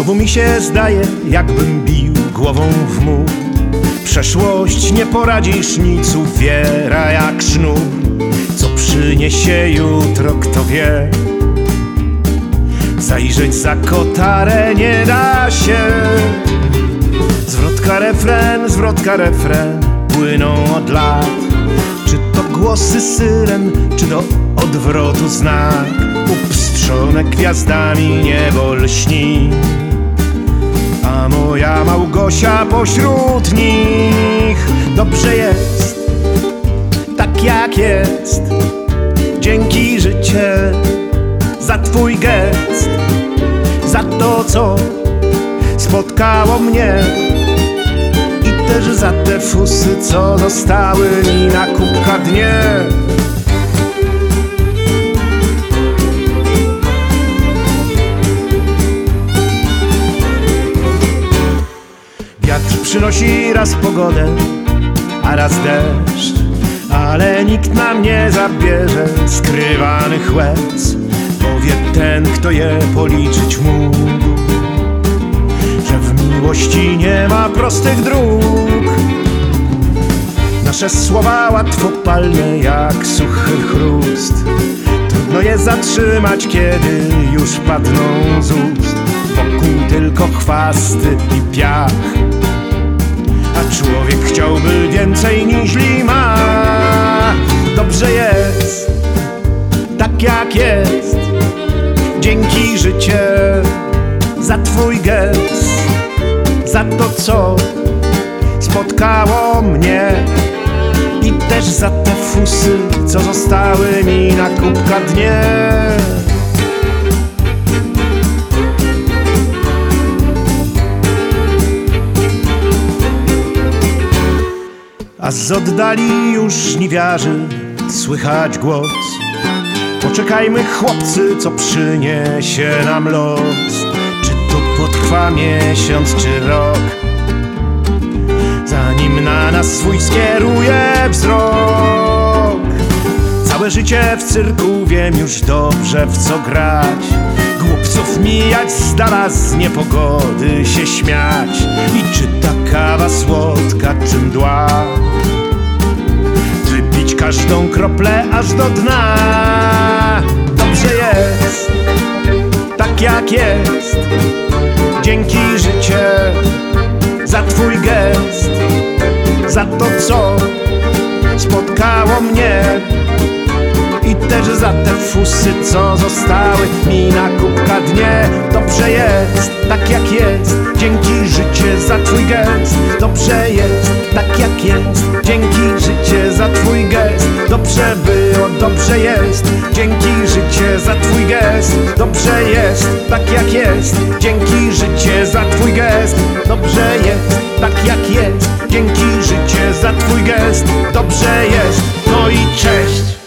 Znowu mi się zdaje, jakbym bił głową w mur. Przeszłość nie poradzisz, nic uwiera jak sznur. Co przyniesie jutro, kto wie? Zajrzeć za kotarę nie da się. Zwrotka, refren płyną od lat. Czy to głosy syren, czy do odwrotu znak? Upstrzone gwiazdami niebo lśni, a moja Małgosia pośród nich. Dobrze jest, tak jak jest. Dzięki życie za twój gest, za to, co spotkało mnie, i też za te fusy, co zostały mi na kubka dnie. Wiatr przynosi raz pogodę, a raz deszcz, ale nikt nam nie zabierze skrywanych łez. Powie ten, kto je policzyć mógł, że w miłości nie ma prostych dróg. Nasze słowa łatwopalne jak suchy chrust, trudno je zatrzymać, kiedy już padną z ust. Wokół tylko chwasty i piach, a człowiek chciałby więcej niż ma. Dobrze jest, tak jak jest. Dzięki życie za twój gest, za to, co spotkało mnie, i też za te fusy, co zostały mi na kubka dnie. A z oddali już żniwiarzy słychać głos: poczekajmy, chłopcy, co przyniesie nam los. Czy to potrwa miesiąc, czy rok, zanim na nas swój skieruje wzrok? Całe życie w cyrku, wiem już dobrze, w co grać. Głupców mijać z dala, z niepogody się śmiać. I czy ta kawa słodka, czy mdła? Wypić każdą kroplę aż do dna. Dobrze jest, tak jak jest. Dzięki życie za twój gest, za to, co spotkało mnie, i też za te fusy, co zostały mi na kubka dnie. Dobrze jest, tak jak jest. Dzięki życie za twój gest. Dobrze jest, tak jak jest. Dzięki życie za twój gest. Dobrze było, dobrze jest. Dzięki życie za twój gest. Dobrze jest, tak jak jest. Dzięki życie za twój gest. Dobrze jest, tak jak jest. Dzięki życie za twój gest. Dobrze jest, no i cześć.